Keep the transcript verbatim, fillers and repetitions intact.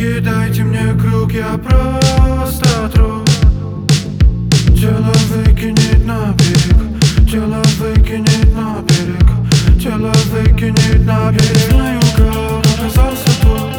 Дайте мне круг, я просто труп. Тело выкинет на берег, тело выкинет на берег, тело выкинет на берег. Знаю, как оказался тут.